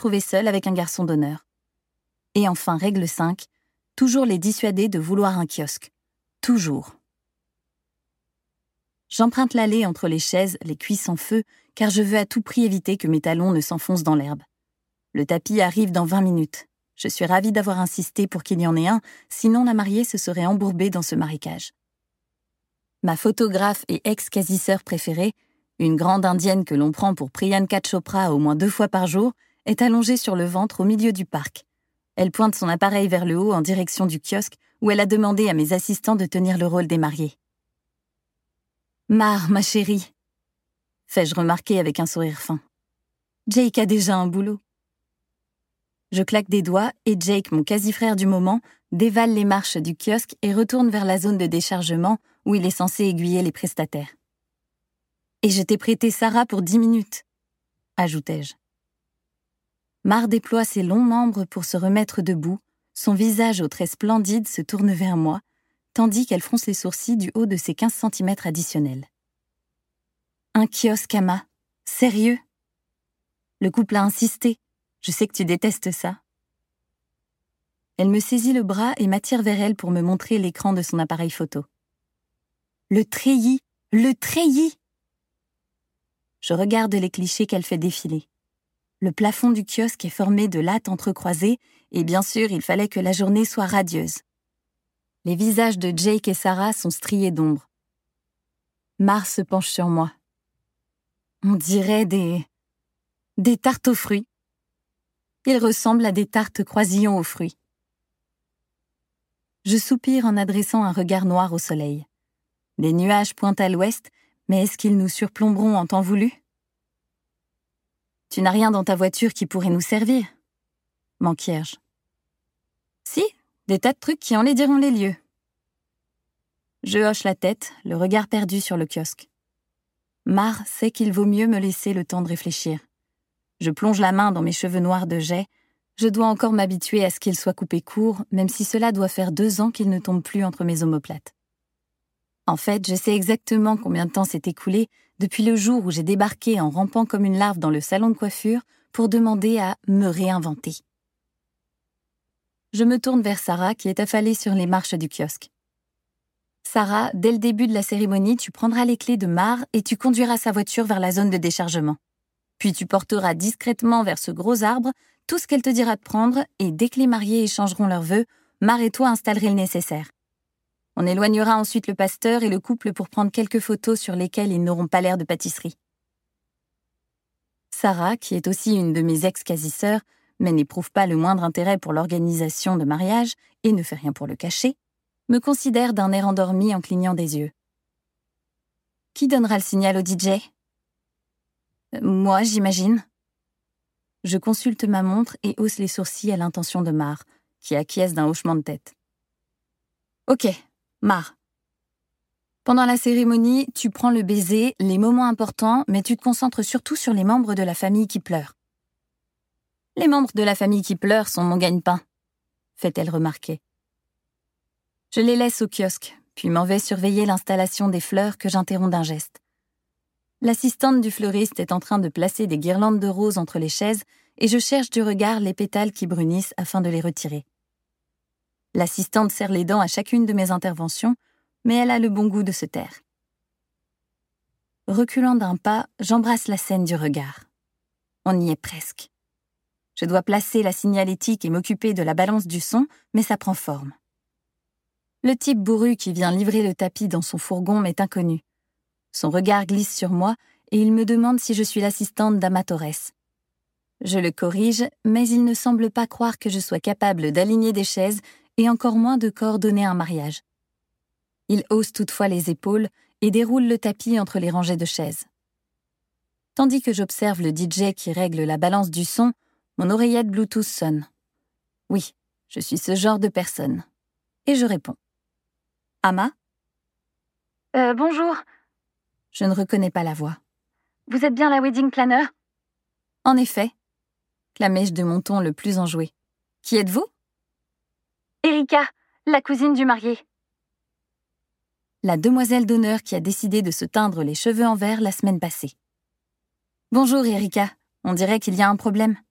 retrouver seule avec un garçon d'honneur. Et enfin, règle 5, toujours les dissuader de vouloir un kiosque. Toujours. J'emprunte l'allée entre les chaises, les cuisses en feu, car je veux à tout prix éviter que mes talons ne s'enfoncent dans l'herbe. Le tapis arrive dans 20 minutes. Je suis ravie d'avoir insisté pour qu'il y en ait un, sinon la mariée se serait embourbée dans ce marécage. Ma photographe et ex-quasi-sœur préférée, une grande indienne que l'on prend pour Priyanka Chopra au moins 2 fois par jour, est allongée sur le ventre au milieu du parc. Elle pointe son appareil vers le haut en direction du kiosque où elle a demandé à mes assistants de tenir le rôle des mariés. « Mar, ma chérie », fais-je remarquer avec un sourire fin. « Jake a déjà un boulot. » Je claque des doigts et Jake, mon quasi-frère du moment, dévale les marches du kiosque et retourne vers la zone de déchargement où il est censé aiguiller les prestataires. « Et je t'ai prêté Sarah pour 10 minutes, ajoutai-je. Mar déploie ses longs membres pour se remettre debout, son visage aux traits splendides se tourne vers moi, tandis qu'elle fronce les sourcils du haut de ses 15 cm additionnels. « Un kiosque, Ama? Sérieux? » Le couple a insisté. Je sais que tu détestes ça. Elle me saisit le bras et m'attire vers elle pour me montrer l'écran de son appareil photo. Le treillis! Le treillis! Je regarde les clichés qu'elle fait défiler. Le plafond du kiosque est formé de lattes entrecroisées et bien sûr, il fallait que la journée soit radieuse. Les visages de Jake et Sarah sont striés d'ombre. Mar se penche sur moi. On dirait des tartes aux fruits. Ils ressemblent à des tartes croisillons aux fruits. Je soupire en adressant un regard noir au soleil. Des nuages pointent à l'ouest, mais est-ce qu'ils nous surplomberont en temps voulu? Tu n'as rien dans ta voiture qui pourrait nous servir, m'enquiers-je. Si, des tas de trucs qui en diront les lieux. Je hoche la tête, le regard perdu sur le kiosque. Mar sait qu'il vaut mieux me laisser le temps de réfléchir. Je plonge la main dans mes cheveux noirs de jais. Je dois encore m'habituer à ce qu'ils soient coupés courts, même si cela doit faire 2 ans qu'ils ne tombent plus entre mes omoplates. En fait, je sais exactement combien de temps s'est écoulé depuis le jour où j'ai débarqué en rampant comme une larve dans le salon de coiffure pour demander à me réinventer. Je me tourne vers Sarah qui est affalée sur les marches du kiosque. Sarah, dès le début de la cérémonie, tu prendras les clés de Mar et tu conduiras sa voiture vers la zone de déchargement. Puis tu porteras discrètement vers ce gros arbre tout ce qu'elle te dira de prendre et dès que les mariés échangeront leurs vœux, Mar et toi installerez le nécessaire. On éloignera ensuite le pasteur et le couple pour prendre quelques photos sur lesquelles ils n'auront pas l'air de pâtisserie. Sarah, qui est aussi une de mes ex-quasi-sœurs, mais n'éprouve pas le moindre intérêt pour l'organisation de mariage et ne fait rien pour le cacher, me considère d'un air endormi en clignant des yeux. Qui donnera le signal au DJ ? Moi, j'imagine. Je consulte ma montre et hausse les sourcils à l'intention de Mar, qui acquiesce d'un hochement de tête. Ok, Mar. Pendant la cérémonie, tu prends le baiser, les moments importants, mais tu te concentres surtout sur les membres de la famille qui pleurent. Les membres de la famille qui pleurent sont mon gagne-pain, fait-elle remarquer. Je les laisse au kiosque, puis m'en vais surveiller l'installation des fleurs que j'interromps d'un geste. L'assistante du fleuriste est en train de placer des guirlandes de roses entre les chaises et je cherche du regard les pétales qui brunissent afin de les retirer. L'assistante serre les dents à chacune de mes interventions, mais elle a le bon goût de se taire. Reculant d'un pas, j'embrasse la scène du regard. On y est presque. Je dois placer la signalétique et m'occuper de la balance du son, mais ça prend forme. Le type bourru qui vient livrer le tapis dans son fourgon m'est inconnu. Son regard glisse sur moi et il me demande si je suis l'assistante d'Ama Torres. Je le corrige, mais il ne semble pas croire que je sois capable d'aligner des chaises et encore moins de coordonner un mariage. Il hausse toutefois les épaules et déroule le tapis entre les rangées de chaises. Tandis que j'observe le DJ qui règle la balance du son, mon oreillette Bluetooth sonne. Oui, je suis ce genre de personne. Et je réponds. Ama ? Bonjour. Je ne reconnais pas la voix. Vous êtes bien la wedding planner ? En effet, clamai-je de mon ton le plus enjoué. Qui êtes-vous ? Erika, la cousine du marié. La demoiselle d'honneur qui a décidé de se teindre les cheveux en vert la semaine passée. Bonjour Erika, on dirait qu'il y a un problème.